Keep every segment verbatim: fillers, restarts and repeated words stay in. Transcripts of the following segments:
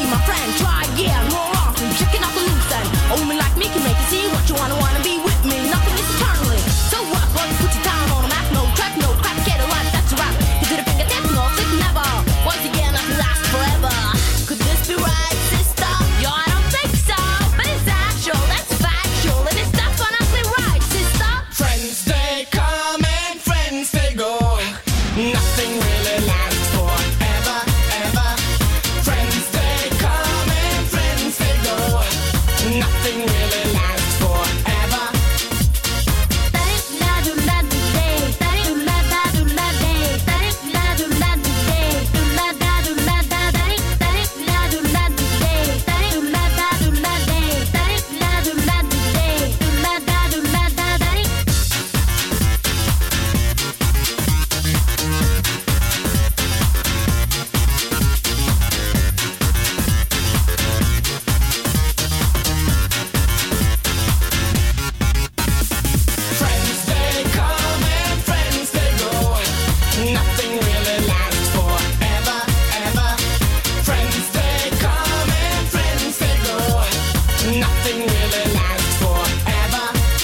my friend. Try, yeah, roll on, checking out the loose end. A woman like me can make you see what you wanna, wanna be with me. Nothing is eternally. So what? Well, put your town on a map, no track, no crack, get it right, that's a rap. You did a fingertip, no flip, never. Once again, nothing lasts forever. Could this be right, sister? Yo, I don't think so, but it's actual, that's factual, and it's definitely right, sister. Friends they come and friends they go. Nothing really lasts forever, ever. Friends they come and friends they go. Nothing really lasts forever. Friends they come and friends they go. Nothing really lasts forever, ever. Friends they come and friends they go. Nothing really lasts forever.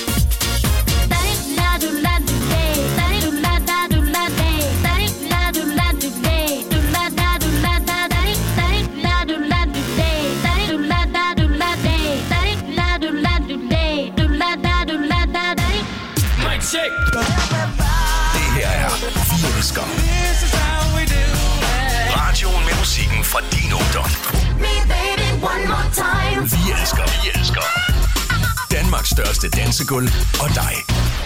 Mic check. Det her er Vi Elsker. Radioen med musikken fra din ungdom. Vi elsker, vi elsker. Danmarks største dansegulv og dig.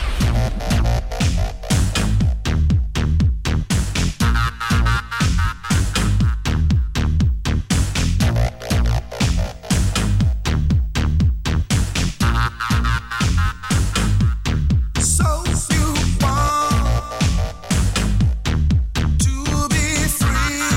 So you want to be free,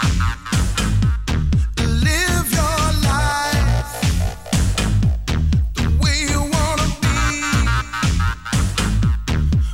live your life the way you wanna be.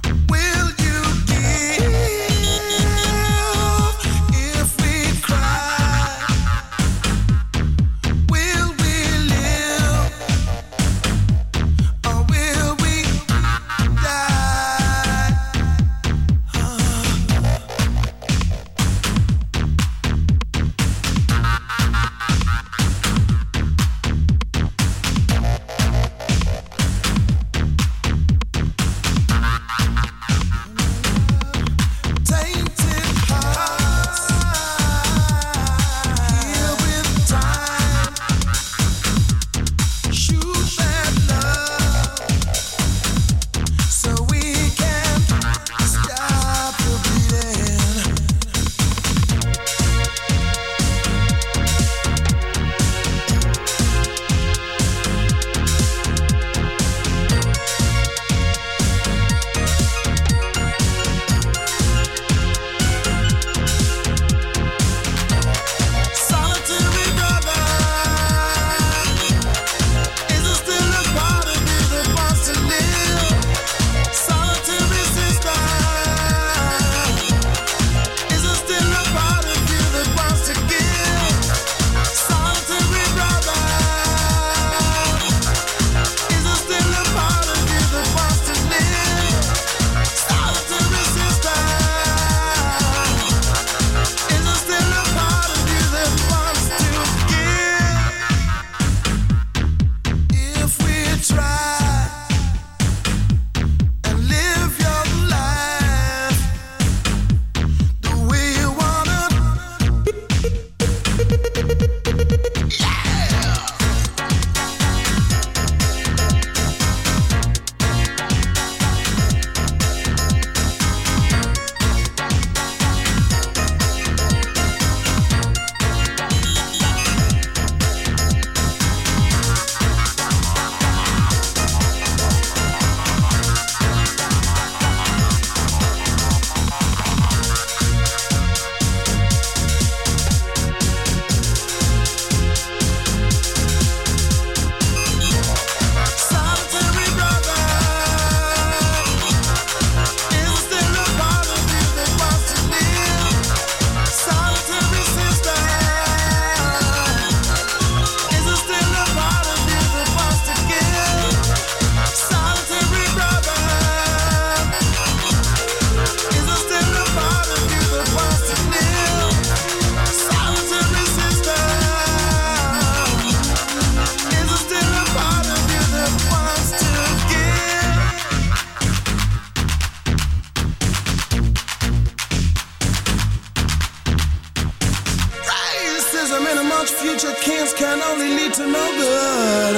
future kings can only lead to no good.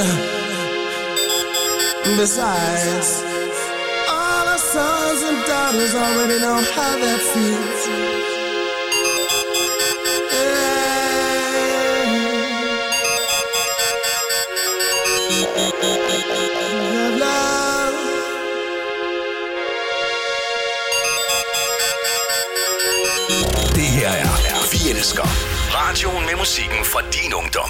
Besides, all our sons and daughters already know how that feels. Det her er Vi Elsker. Radioen med musikken fra din ungdom.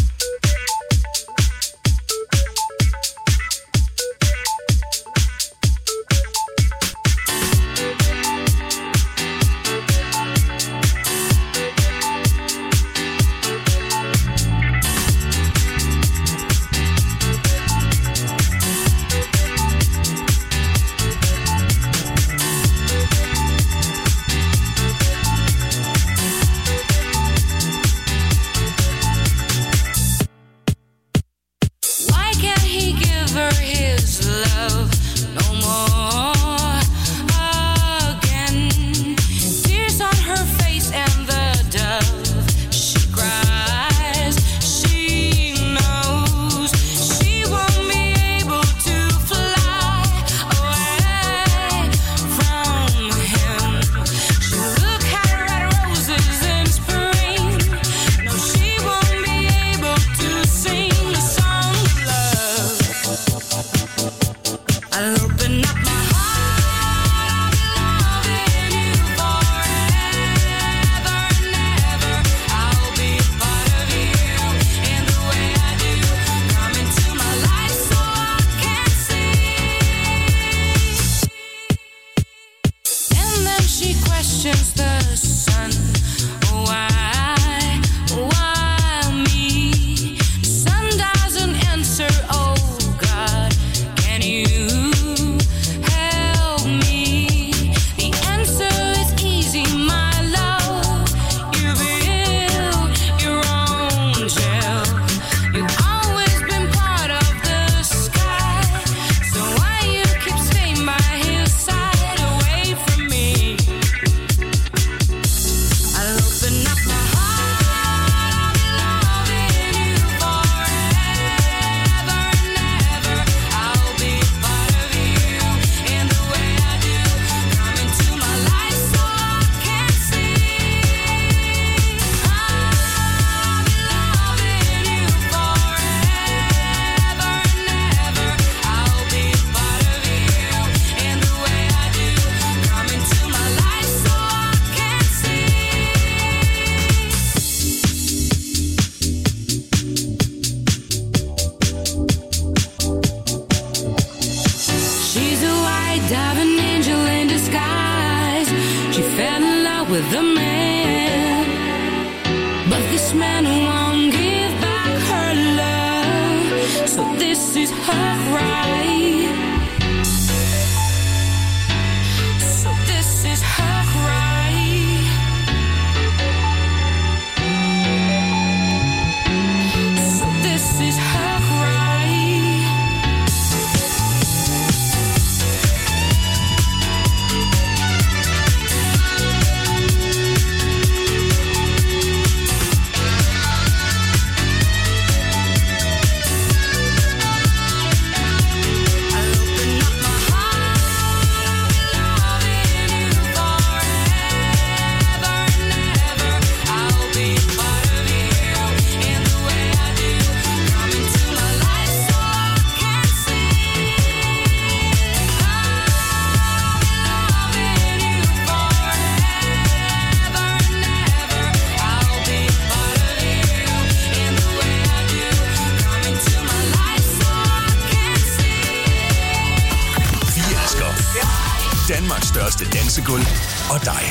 Danmarks største dansegulv og dig.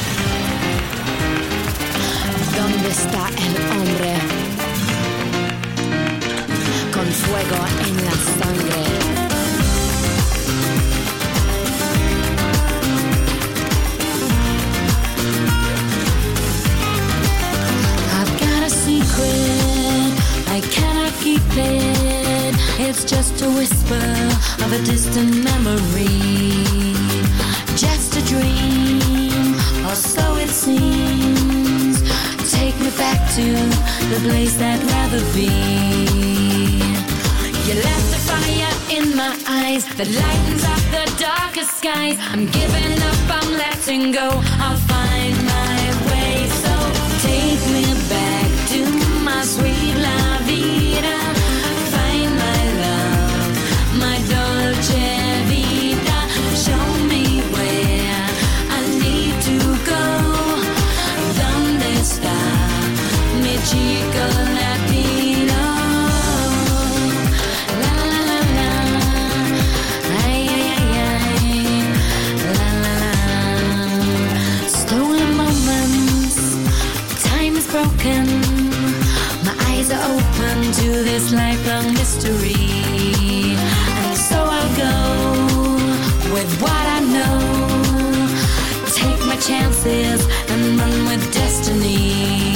¿Dónde está el hombre? Con fuego en la sangre. I've got a secret, I cannot keep it. It's just a whisper of a distant memory. Just a dream, or so it seems. Take me back back to the place I'd rather be. You left a fire in my eyes that lightens up the darkest skies. I'm giving up, I'm letting go. I'll find my way. So take me back to my sweet la vida. Find my love, my dolce vita. Show me where I need to go. ¿Dónde está mi chico latino? La la la la, ay ay ay ay, la la la. Stolen moments, time is broken. My eyes are open to this lifelong mystery, and so I'll go with what I know. Take my chances and run with destiny.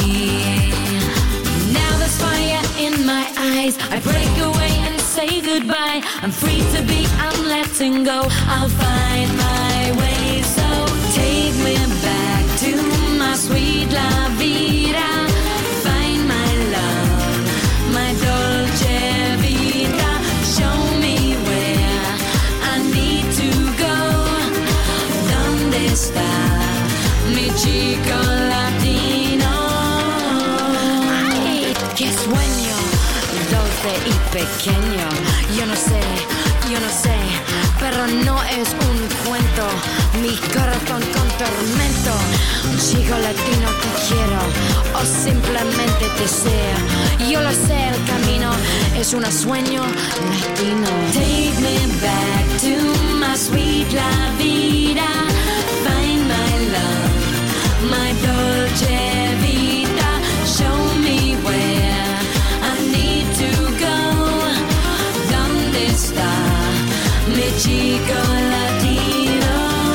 Now there's fire in my eyes. I break away and say goodbye. I'm free to be, I'm letting go. I'll find my way. So take me back to my sweet la vida. Find my love, my dolce vita. Show me where I need to go. ¿Dónde está mi chico latino? Ay, qué sueño dulce y pequeño. Yo no sé, yo no sé, pero no es un cuento. Mi corazón con tormento. Un chico latino te quiero o simplemente te deseo. Yo lo sé, el camino es un sueño latino. Take me back to my sweet la vida. Find my love, my dolce vita. Show me where I need to go. ¿Dónde está mi chico latino?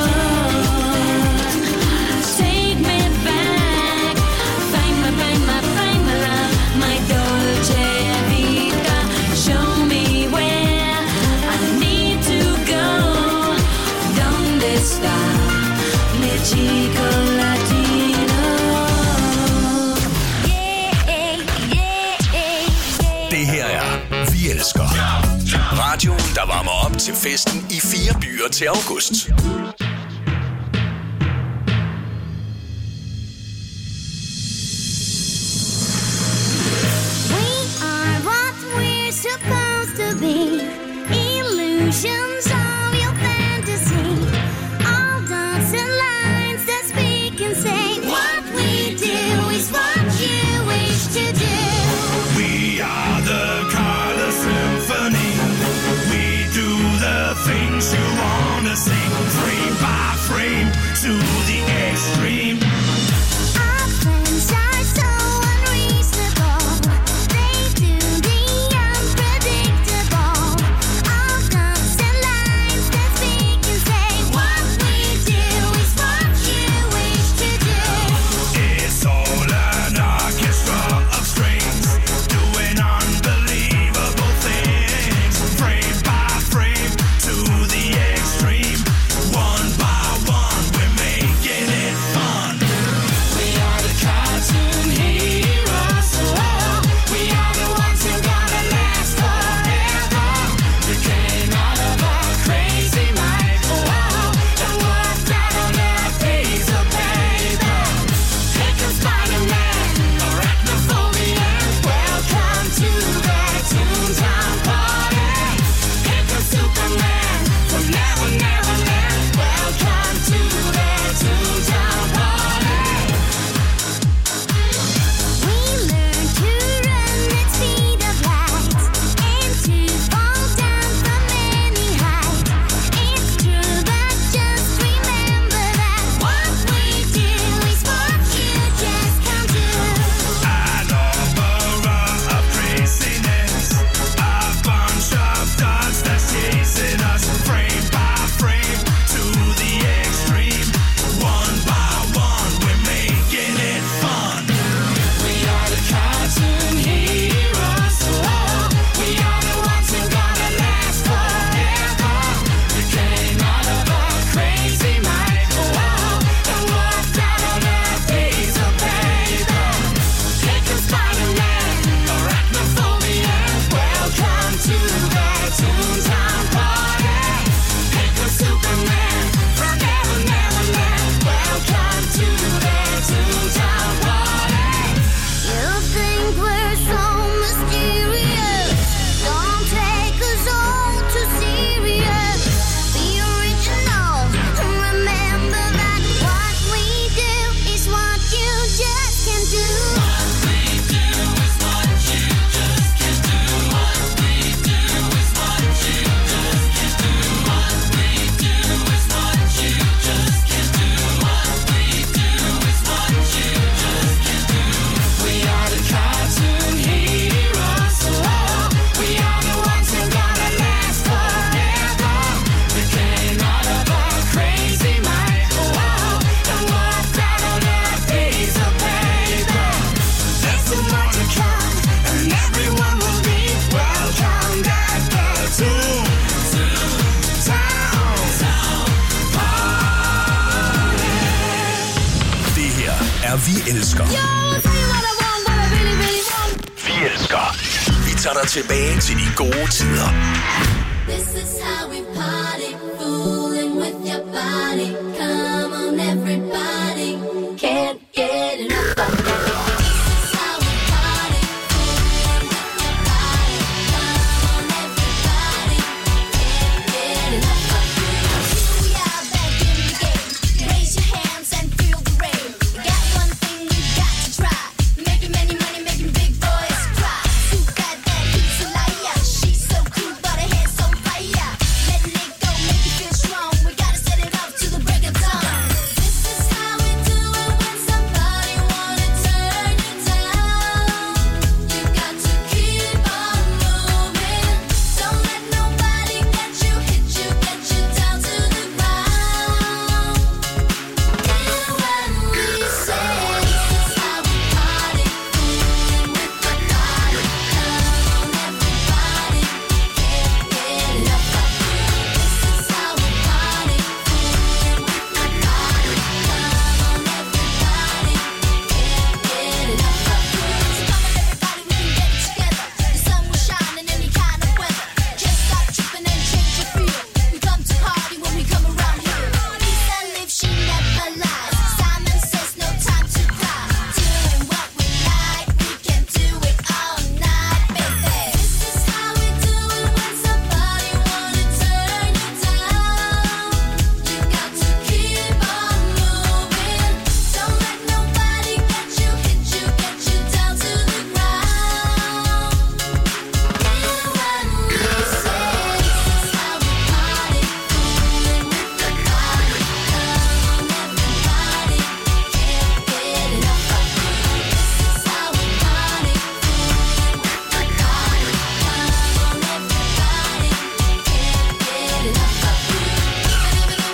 Take me back. Find my, find my, find my love, my dolce vita. Show me where I need to go. ¿Dónde está mi chico latino? Yeah, yeah, yeah. Det her er Vi Elsker. Radioen, der varmer op til festen i fire byer til august. We are what we're supposed to be. Illusions of your fantasy. All dots and lines that speak and say what we do is what you wish to do. We are the color symphony. We do the things you wanna sing. Free elsker. Yo, I'll tell you what I want, what I really, really want. Vi elsker. Vi tager dig tilbage til de gode tider. This is how we party, fooling with your body. Come on, everybody, can't get enough of that. This is how we party, fooling with your body. Come on, everybody, can't get enough of you. Here we are back in the game. Raise your hands and feel the rain. You got one thing you got to try. Making many money, making big boys cry. Too bad that he's a liar. She's so cool, but her head's on fire. Letting it go, make you feel strong. We gotta set it up to the break of dawn. This is how we do it when somebody wanna turn you down. You got to keep on moving. Don't let nobody get you, hit you, get you down to the ground. Hear when we say, this is how we party, fooling with your body. Come on, everybody, can't get enough of you. This is how we party, fooling with your body. Come on, everybody, can't get enough of you. So come on, everybody, we can get it together. The sun will shine in any kind of weather. Just stop tripping and change your feel. We come to party when we come around here. Lisa lives, she never lies. Simon says no time to cry. Doing what we like, we can do it all night, baby. This is how we do it when somebody wanna turn you down. You got to keep on moving. Don't let nobody get you, hit you, get you down to the ground. Hear when we say, this is how we party, fooling with your body. Come on, everybody, can't get enough of you. This is how we party, fooling with your body. Come on, everybody, can't get enough of you.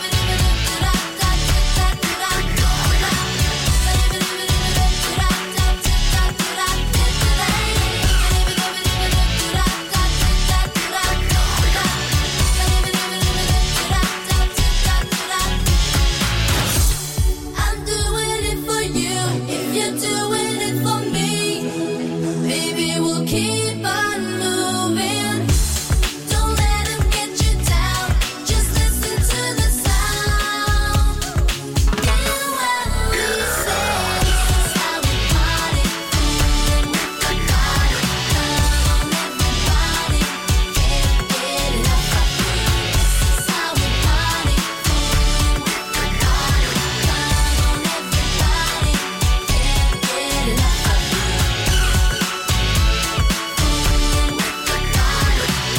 I'm doing it for you, if you're doing it for me. Baby, we'll keep on moving. Don't let them get you down, just listen to the sound. Hear when we say, this is how we party, fooling with your body. Come on, everybody, can't get enough of you. This is how we party, fooling with your body. Come on, everybody, can't get enough of you. Fooling with your body, can't get enough of you.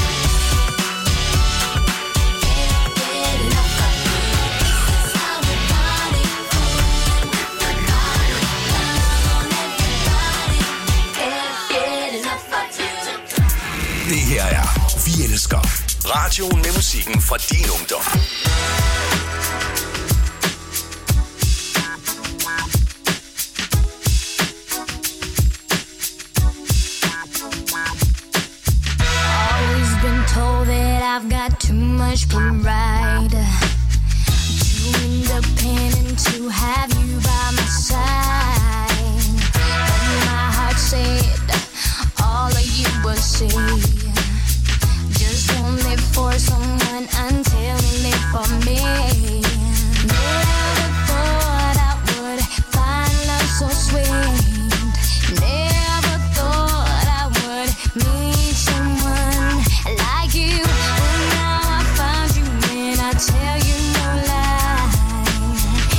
This is how we party, fooling with your body. Come on, everybody, can't get enough of you. Det her er Vi elsker. Radioen med musikken fra din ungdom. Always been told that I've got too much pride. Too independent to have you by my side. But my heart said all of you will say. Just don't live for someone until you live for me. Never thought I would find love so sweet. Never thought I would meet someone like you. But now I found you and I tell you no lie.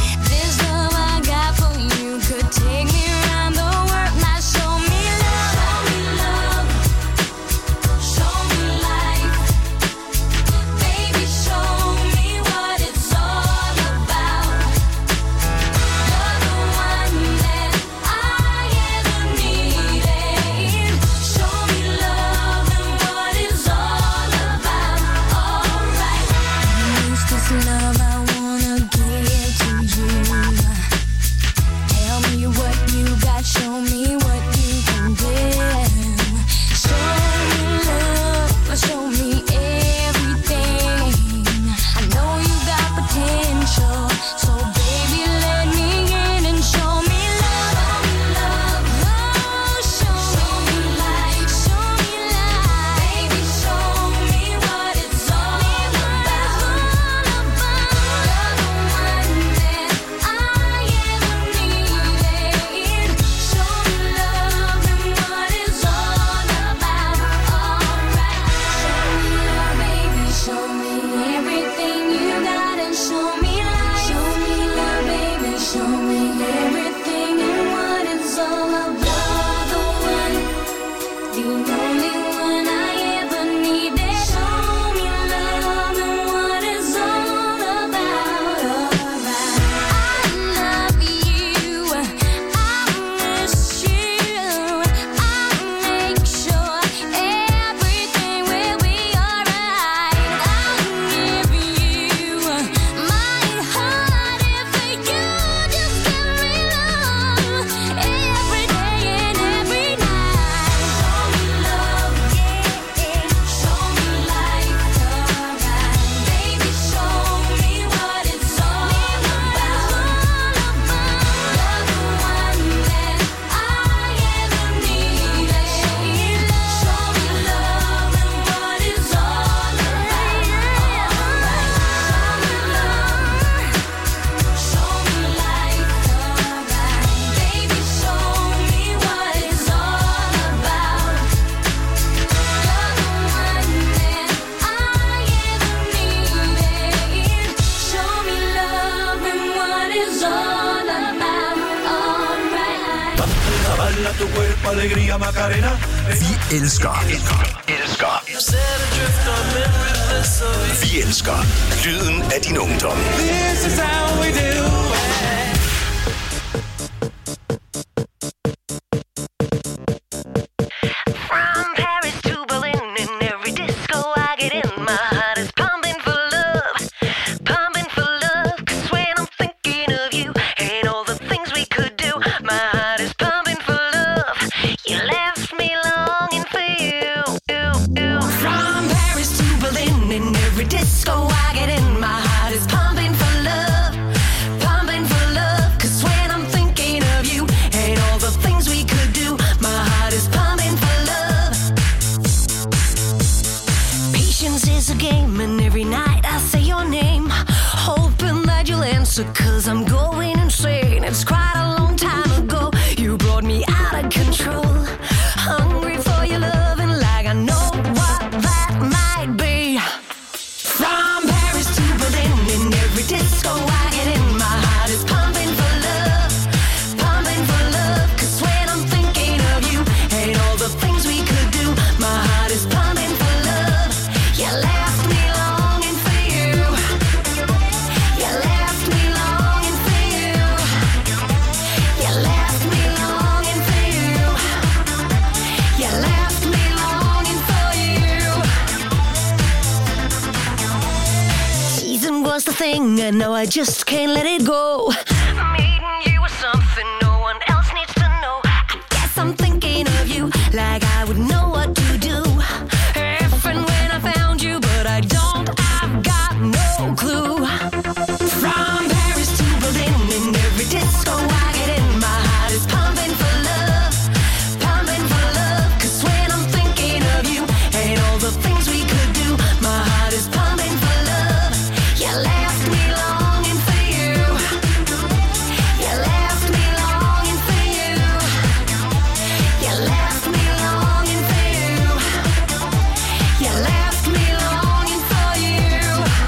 Alegría Macarena. Vi elsker. Elsker. Vi elsker lyden af din ungdom. This is how we do From Paris to Berlin, in every disco I get in, my heart is pumping for love, pumping for love. 'Cause when I'm thinking of you and all the things we could do, my heart is pumping for love. You left me longing for you. From Paris to Berlin, in every disco I get in, my heart is pumping for love, pumping for love. 'Cause when I'm thinking of you and all the things we could do, my heart is pumping for love. Patience is a game, and every night I say your name, hoping that you'll answer, 'cause I'm going insane. It's quite a long time ago you brought me out of control, hungry for your loving like I know what that might be. From Paris to Berlin, in every disco I get in, my heart is pumping for love, pumping for love. 'Cause when I'm thinking of you and all the things we could do, my heart is pumping for love. You left me longing for you. You left me longing for you. You left me longing for you. You left me longing for you. Season was the thing, and now I just can't let it go. Meeting you was something no one else needs to know. I guess I'm thinking of you like I would know what to do if and when I found you, but I don't. I've got no clue. From Paris to Berlin, in every disco I get in, my heart is pumping for love, pumping for love. 'Cause when I'm thinking of you and all the things we could do, my heart is pumping for love. You left me longing for you. You left me longing for you. You left me longing for you. You left me longing for you.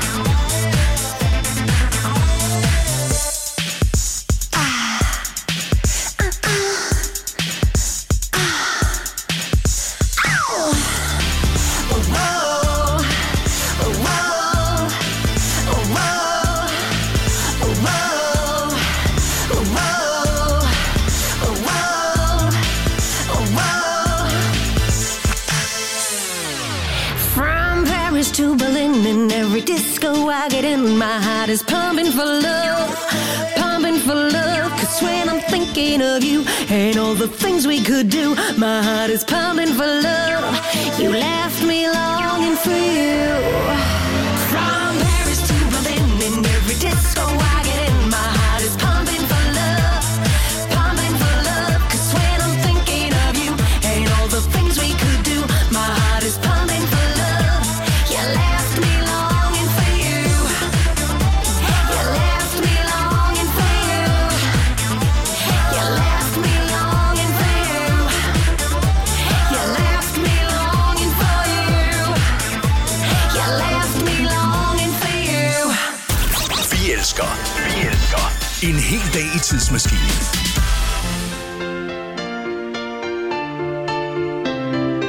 From Paris to Berlin, in every disco I get in, my heart is pumping for love, pumping for love. 'Cause when I'm thinking of you and all the things we could do, my heart is pumping for love. You left me longing for you. From Paris to Berlin, in every disco I get in, my heart is pumping for love, pumping for love. 'Cause when I'm thinking of you and all the things we could do, my heart is pumping for love. You left me longing for you. You left me longing for you. You left me longing for you. You left me longing for you. You left me longing for you. Vi elsker. Vi elsker. En hel dag i tidsmaskinen.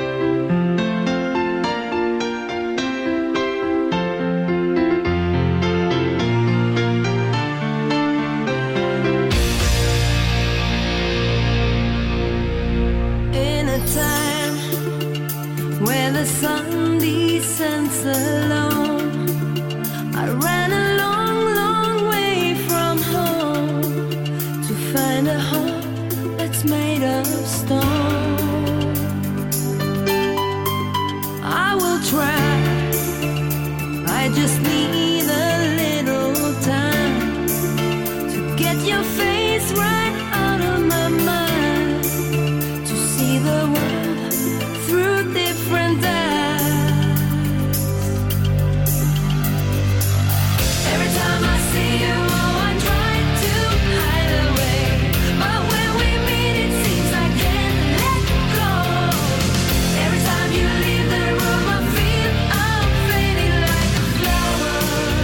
the sun descends alone, I ran a long, long way from home to find a home that's made of stone. I will try, I just need a little time to get your face right out of my mind, to see the world through different eyes. Every time I see you, oh, I try to hide away, but when we meet it seems I can't let go. Every time you leave the room I feel I'm fading like a flower.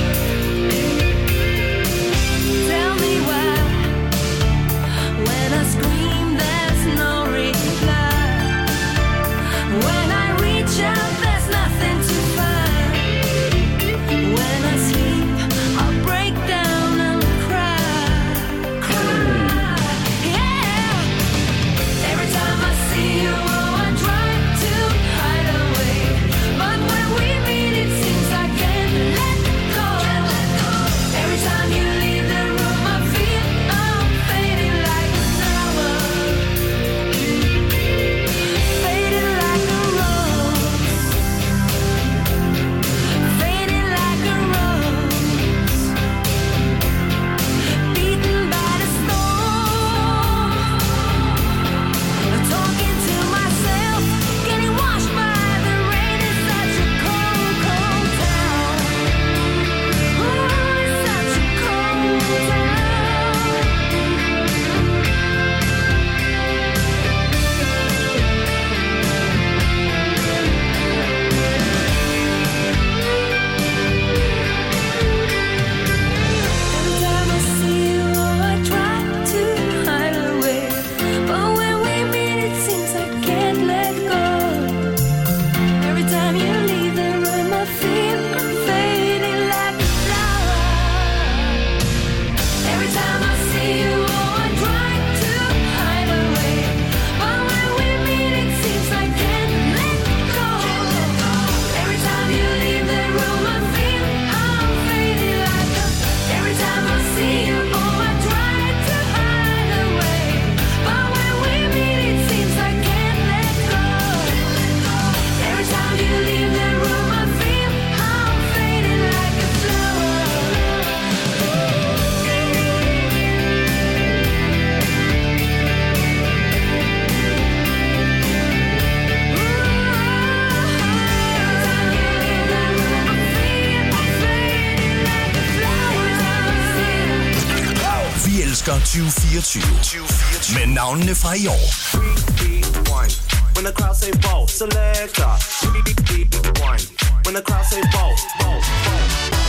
Tell me why, when I scream there's no reply, when I reach out there's nothing to find, when I sleep I'll break down and cry, cry, yeah. Every time I see you, oh, I try to hide away, but when we meet it seems I can't let go. Every time you leave the room I feel I'm fading like a flower, fading like a rose, fading like a rose, beaten by the storm, talking to myself, getting washed by the rain. It's such a cold, cold town. Oh, it's such a cold town. Every time I see you, oh, I try to hide away, but when we meet it seems I can't let go. Every time you leave the room I feel I'm fading like a flower. Every time I see you, oh, I try to hide away, but when we meet it seems I can't let go. Every time you leave the room I feel I'm fading like a. Every time I see you, oh, I try to hide away, but when we meet it seems I can't let go. Every time you leave the room I feel I'm fading like a flower. Vi elsker tyve fireogtyve med navnene fra i år. Rewind. When the crowd say ball, selector. Rewind. When the crowd say ball, ball, ball.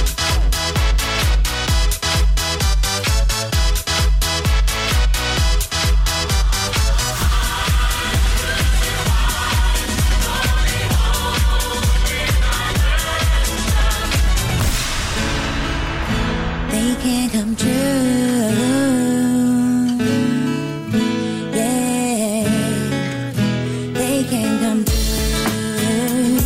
They can't come true. Yeah, they can't come true.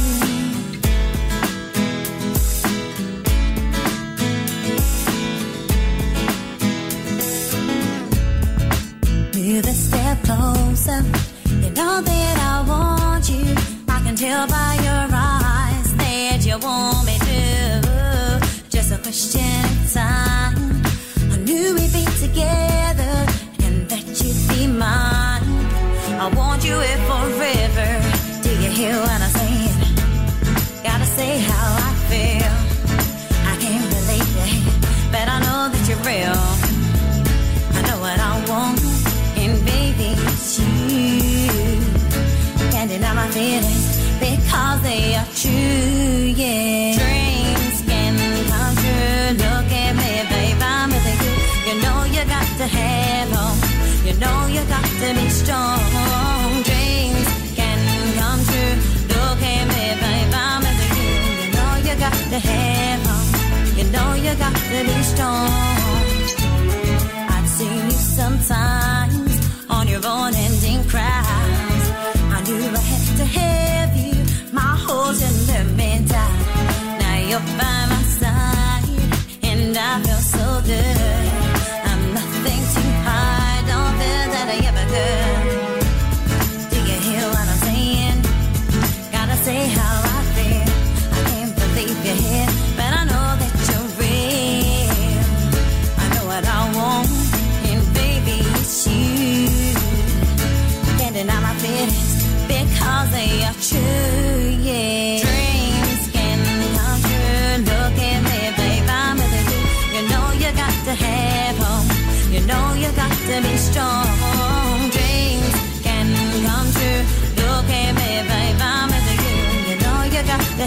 Move a step closer. You know that I want you. I can tell by your eyes that you want me to. Just a question of time. I knew we'd be together and that you'd be mine. I want you here forever. Do you hear what I'm saying? Gotta say how I feel. I can't relate it, but I know that you're real. I know what I want, and baby, it's you. Can't deny my feelings because they are true, yeah. Dreams can come true. Look at me, babe, I'm with you. You know you got to have hope. You know you got to be strong. Dreams can come true. Look at me, babe, I'm with you. You know you got to have hope. You know you got to be strong. I've seen you sometimes on your own ending cries. I knew I had to have you my whole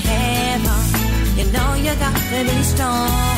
have on. You know you got to be strong.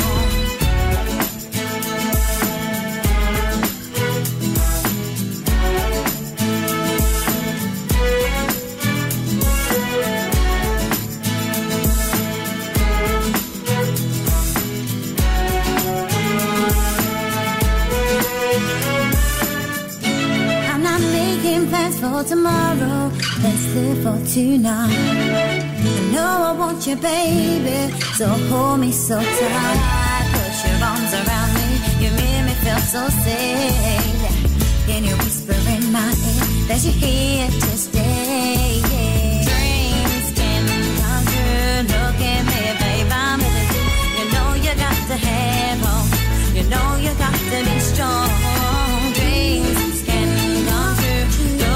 Plans for tomorrow, let's live for tonight. I know I want you, baby, so hold me so tight. Put your arms around me, you made me feel so safe. Can you whisper in my ear that you're here to stay? Dreams can come true, look at me, babe, I'm with you. You know you got to have hope, you know you got to be strong. Dreams can come true.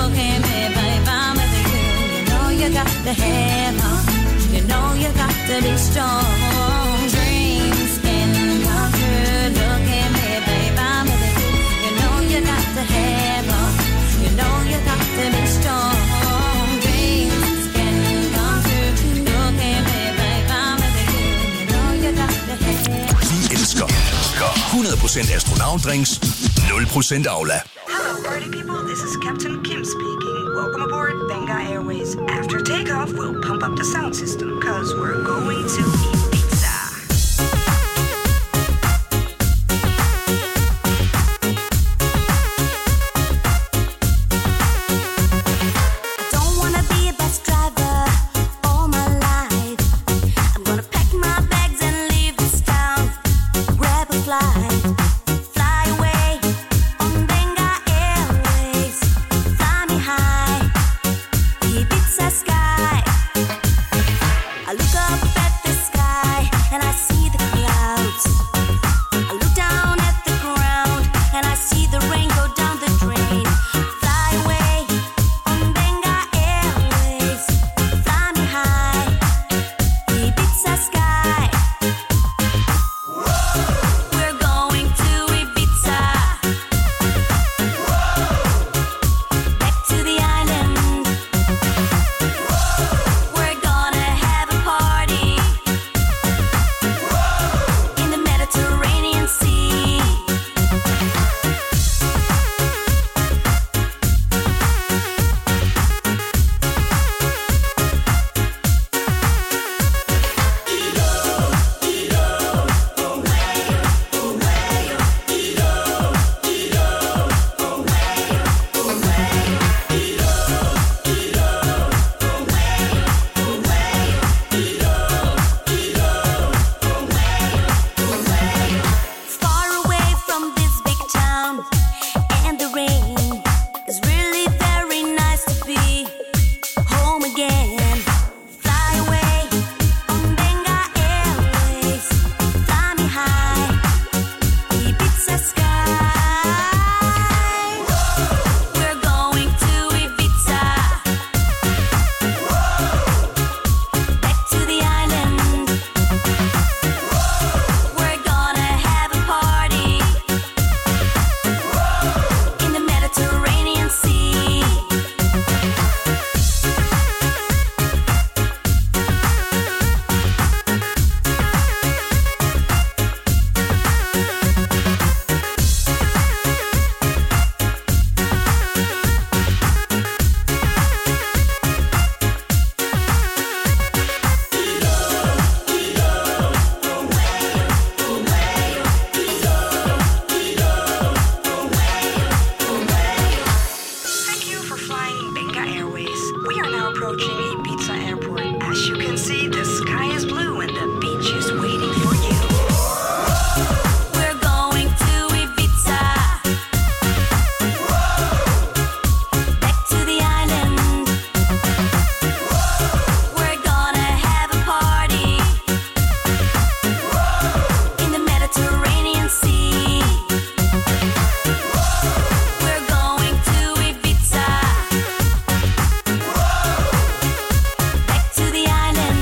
You got to have hope. You know you got to be strong. Dreams can come true. Look at me, babe, I'm with you. You know you got to have hope. You know you got to be strong. Dreams can come true. Look at me, babe, I'm with you. You know you got to have. Vi elsker hundrede procent astronautdrinks, nul procent Aula. Hello, party people. This is Captain Kim speaking. Welcome aboard Benga Airways. After takeoff, we'll pump up the sound system, cause we're going to eat pizza. I don't wanna be a bus driver all my life. I'm gonna pack my bags and leave this town. Grab a flight, fly away on Benga Airways. Fly me high, Ibiza sky. I look up at the sky and I see the clouds. I look down at the ground and I see the rain go down the drain. Fly away on Benga Airways. Fly me high, Ibiza sky. We're going to Ibiza. Back to the island. We're gonna have a party in the Mediterranean Sea. Far away from this big town and the rain. It's really very nice to be home again. Fly away on Benga Airways. Fly me high, Ibiza sky. We're going to Ibiza. Back to the island. We're gonna have a party in the Mediterranean Sea. Thank you for flying Benga Airways. We are now approaching Ibiza Airport. As you can see, the sky is blue and the beach is waiting for you. We're going to Ibiza. Back to the island. We're gonna have a party in the Mediterranean Sea. We're going to Ibiza. Back to the island.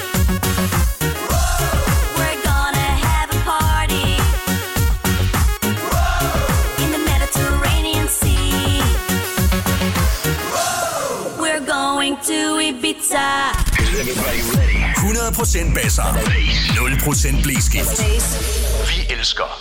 We're gonna have a party in the Mediterranean Sea. We're going to Ibiza. hundrede procent basser. nul procent blæskift. Vi elsker.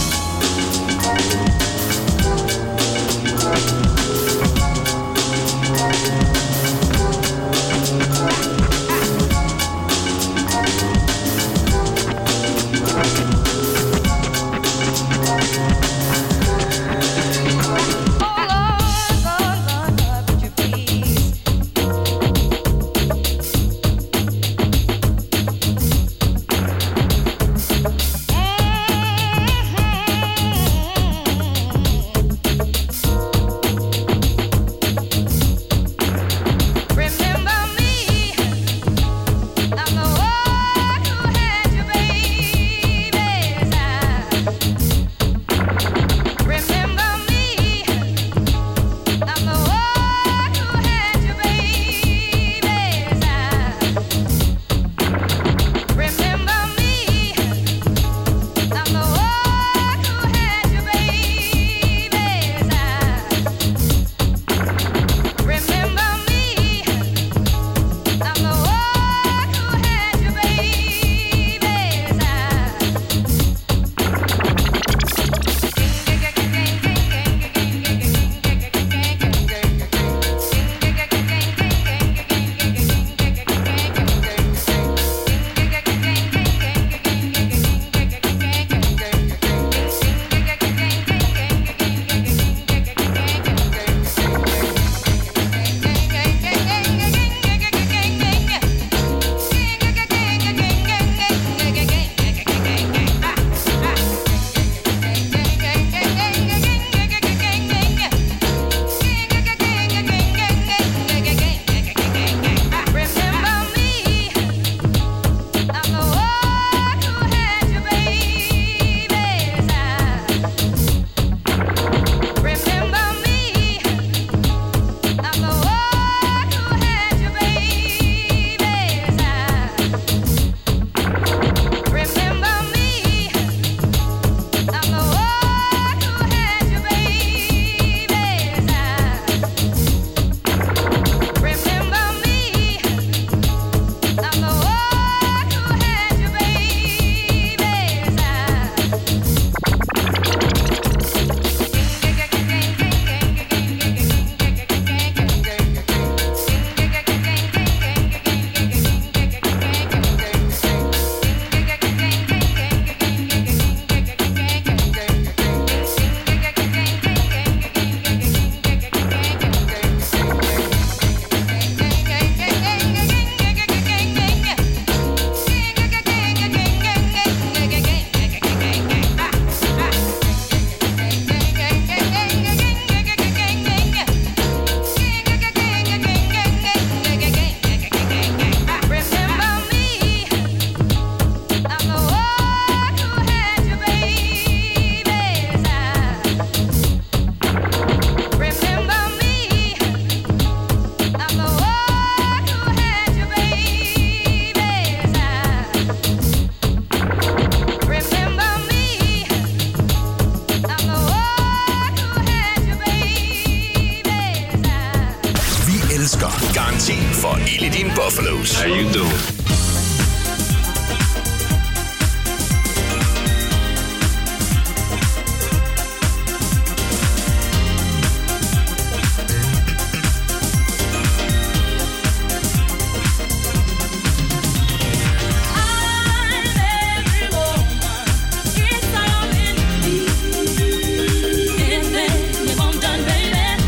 Garanti for ild i dine Buffalos. How you doing?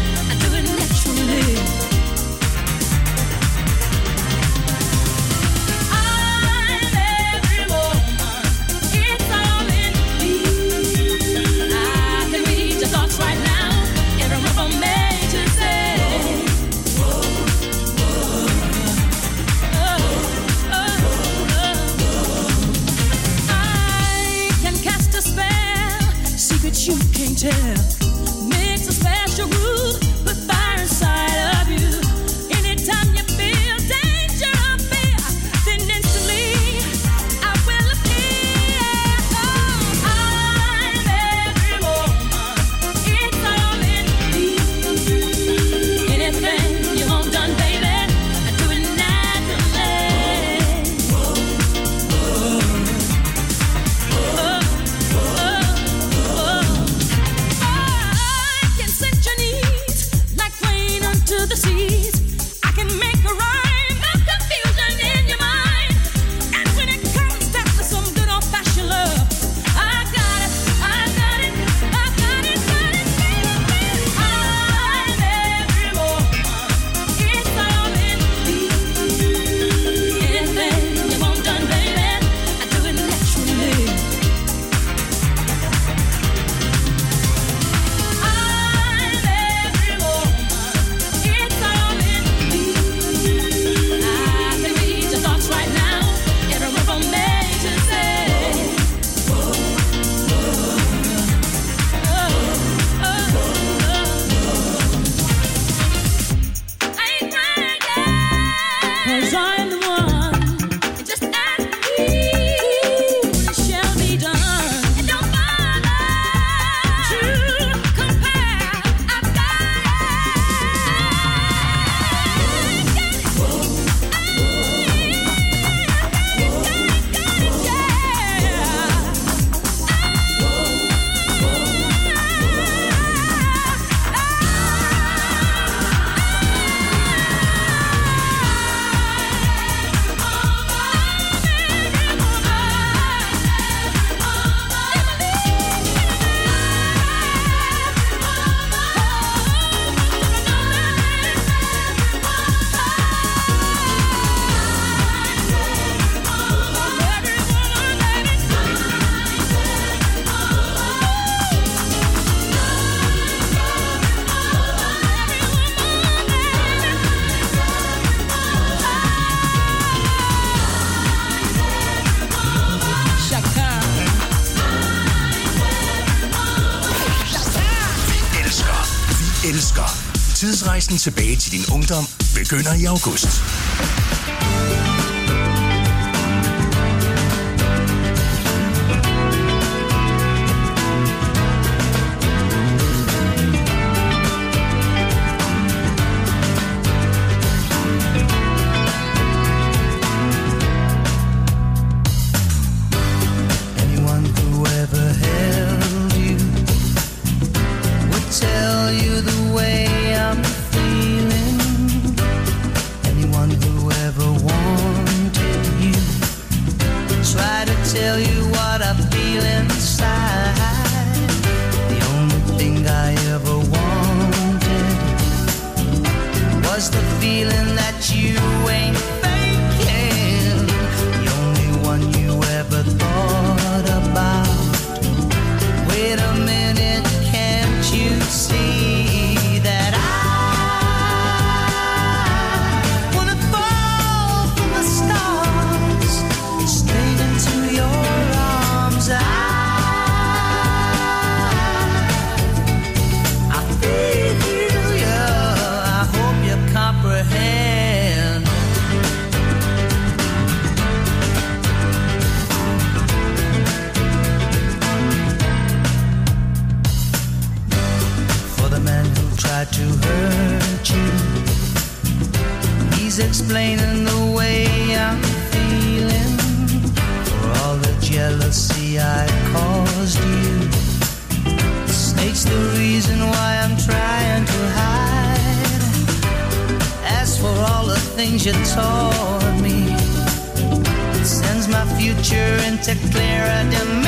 Naturally. find the one. Just ask me, it shall be done. And don't bother to compare. I've got Tidsrejsen tilbage til din ungdom begynder i august. Explaining the way I'm feeling for all the jealousy I caused you. The snake's the reason why I'm trying to hide. As for all the things you taught me, it sends my future into clearer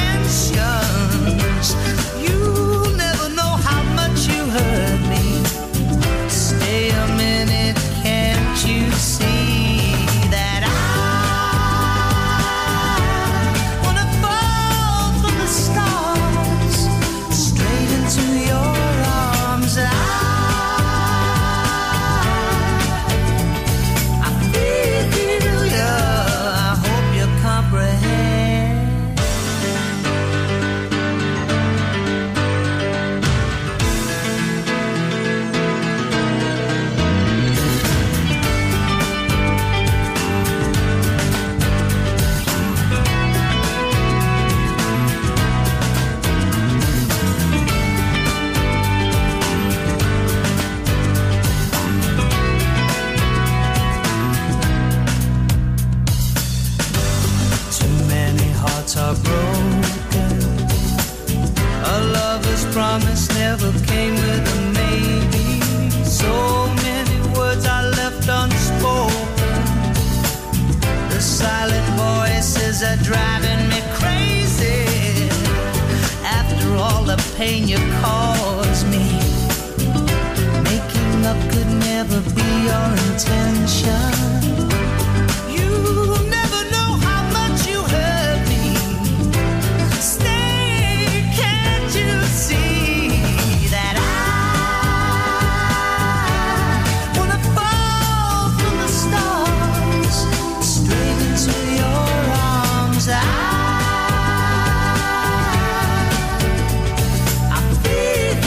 dimensions. You'll never know how much you hurt me. Stay a minute, can't you see that I wanna fall from the stars straight into your arms? I, I feel you, I hope you comprehend. Are broken. A lover's promise never came with a maybe. So many words are left unspoken. The silent voices are driving me crazy. After all the pain you caused me, making up could never be your intention. You never know how much you hurt me.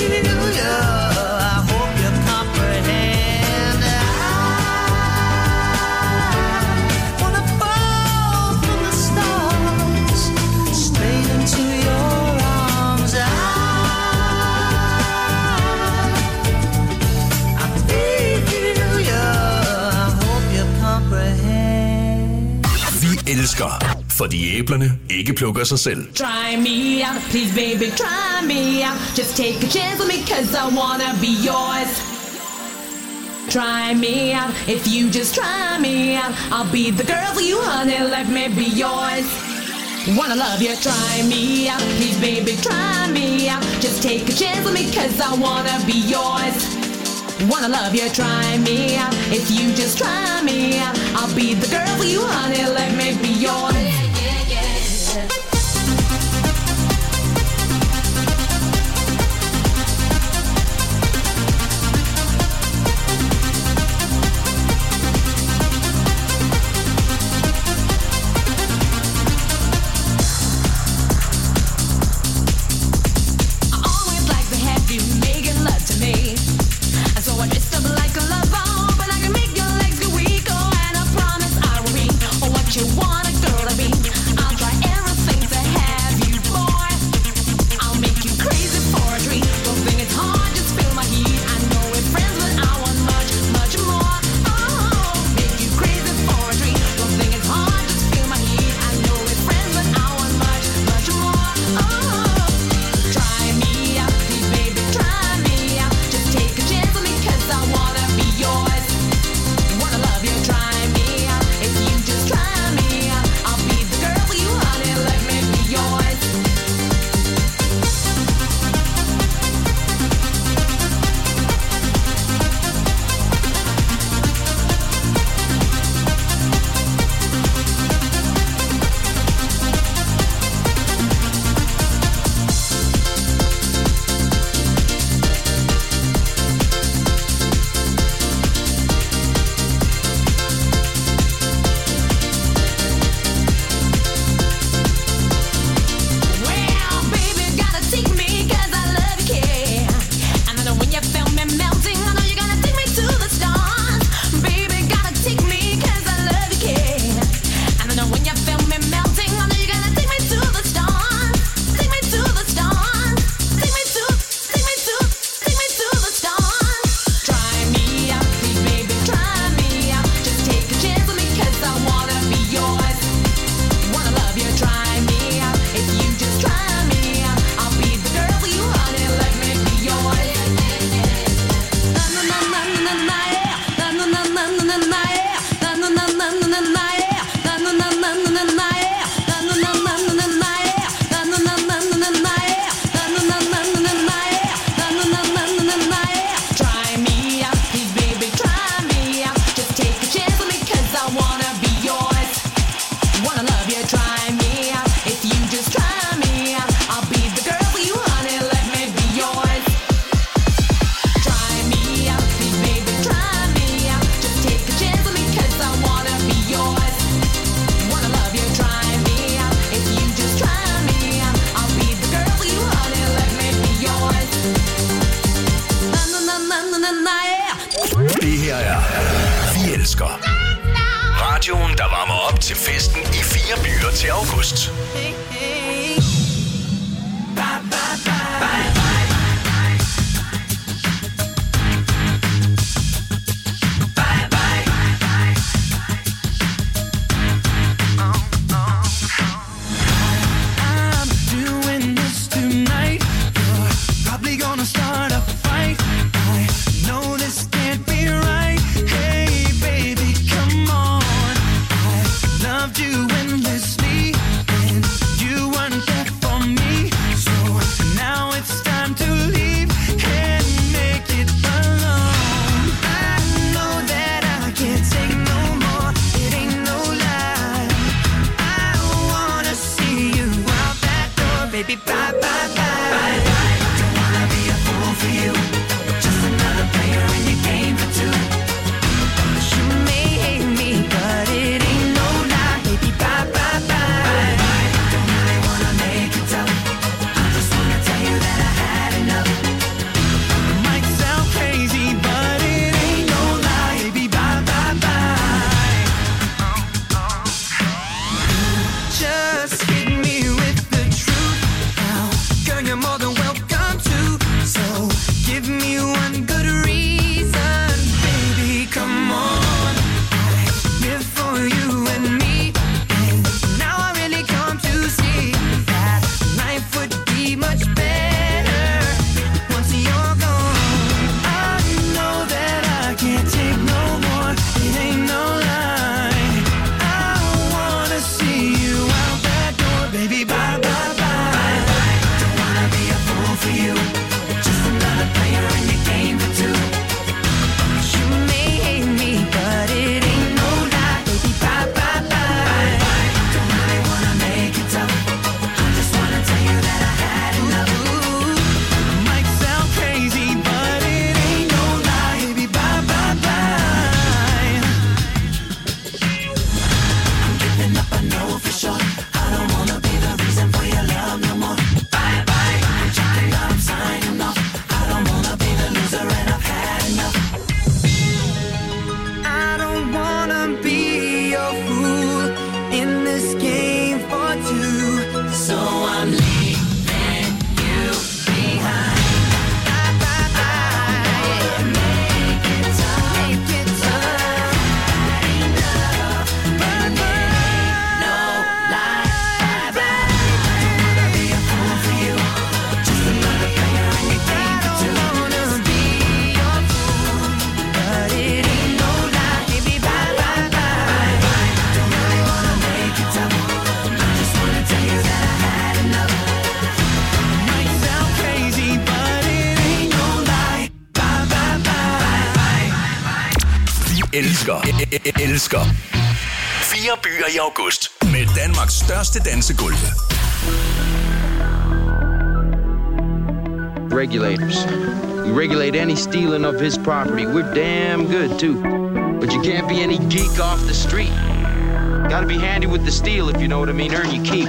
I elsker, fordi æblerne ikke plukker sig selv. Try me out, please baby, try me out. Just take a chance with me cause I wanna be yours. Try me out, if you just try me out, I'll be the girl for you, honey, let me be yours. Wanna love you, try me out, please baby, try me out. Just take a chance with me cause I wanna be yours. Wanna love you, try me out, if you just try me out, I'll be the girl for you, honey, let me be yours. Yeah, yeah, yeah. You want a girl to be elsker. Radioen, der varmer op til festen i fire byer til august. Hey, hey. Bye, bye, bye. Bye, bye. elsker, el- elsker. Fire byer i august med Danmarks største dansegulv. Regulators. We regulate any stealing of his property. We're damn good, too. But you can't be any geek off the street. Gotta be handy with the steel, if you know what I mean. Earn your keep.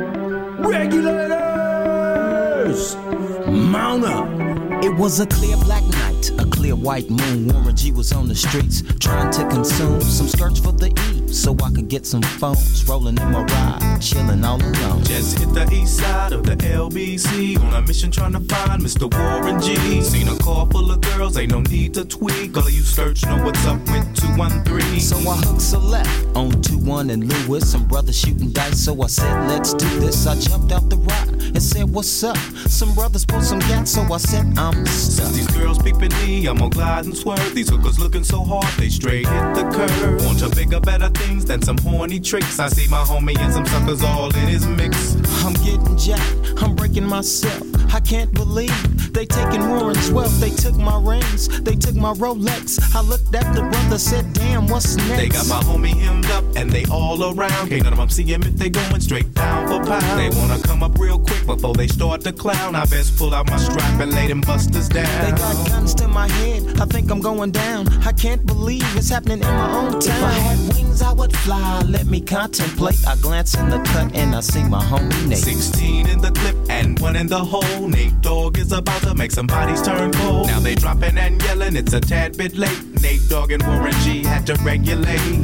Regulators! Mount up! It was a clear black night, a clear white moon. Warren G was on the streets trying to consume some skirts for the E, so I could get some phones. Rolling in my ride, chilling all alone. Just hit the east side of the L B C on a mission trying to find Mister Warren G. Seen a car full of girls, ain't no need to tweak. All of you search know what's up with two one three. So I hooked select on two one and Lewis. Some brothers shooting dice, so I said, let's do this. I jumped out the ride and said, what's up? Some brothers pulled some gas, so I said, I'm stuck. Since these girls peeping me, I'm gonna glide and swerve. These hookers looking so hard, they straight hit the curve. Want to bigger, better things than some horny tricks. I see my homie and some suckers all in his mix. I'm getting jacked, I'm breaking myself. I can't believe they taking Warren's wealth. They took my rings, they took my Rolex. I looked at the brother, said, damn, what's next? They got my homie hemmed up and they all around. Can't none of them see him if they going straight pound for pound. They wanna come up real quick before they start to clown. I best pull out my strap and lay them busters down. They got guns to my head, I think I'm going down. I can't believe it's happening in my own town. If I had wings, I would fly, let me contemplate. I glance in the cut and I see my homie Nate. Sixteen in the clip and one in the hole. Nate Dogg is about to make some bodies turn cold. Now they dropping and yelling, it's a tad bit late. Nate Dogg and Warren G had to regulate.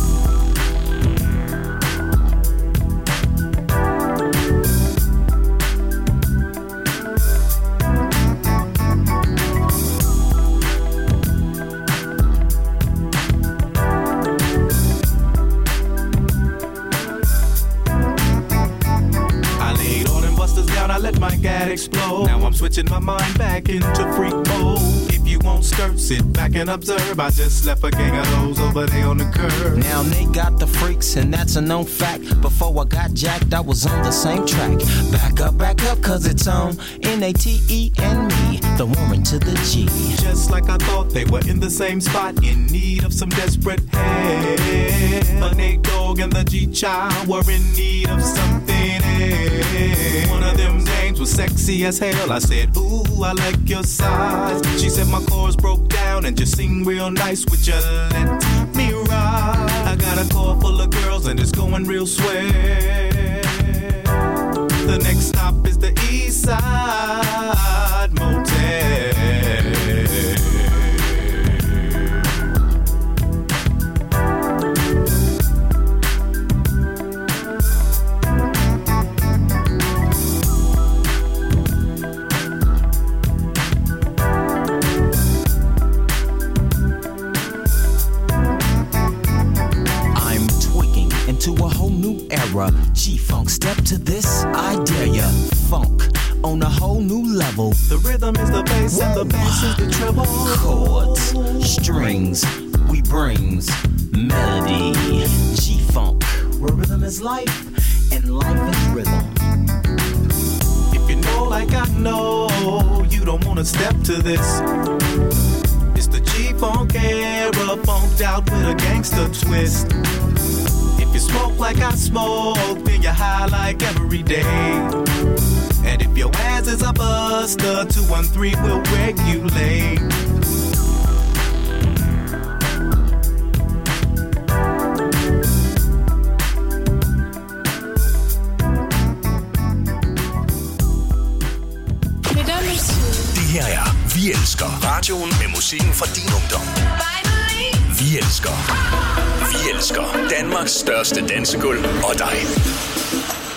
Explode. Now I'm switching my mind back into freak mode. If you won't skirt, sit back and observe. I just left a gang of those over there on the curb. Now they got the freaks and that's a known fact. Before I got jacked, I was on the same track. Back up, back up, cause it's on N A T E and me, the Warren to the G. Just like I thought, they were in the same spot, in need of some desperate help. The Nate Dogg and the G-Child were in need of something else. One of them names was sexy as hell. I said, ooh, I like your size. She said my chords broke down and just sing real nice. Would you let me ride? I got a car full of girls and it's going real swell. The next stop is the East Side Motel. To a whole new era, G-Funk, step to this, I dare ya. Funk on a whole new level. The rhythm is the bass and the bass is the treble. Chords, strings, we brings melody. G-Funk, where rhythm is life and life is rhythm. If you know like I know, you don't wanna step to this. It's the G-Funk era, funked out with a gangster twist. If you smoke like I smoke, then you're high like every day. And if your ass is a buster, two one three will regulate. Det her er Vi Elsker. Radioen med musikken fra din ungdom. Vi elsker. Vi elsker Danmarks største dansegulv og dig.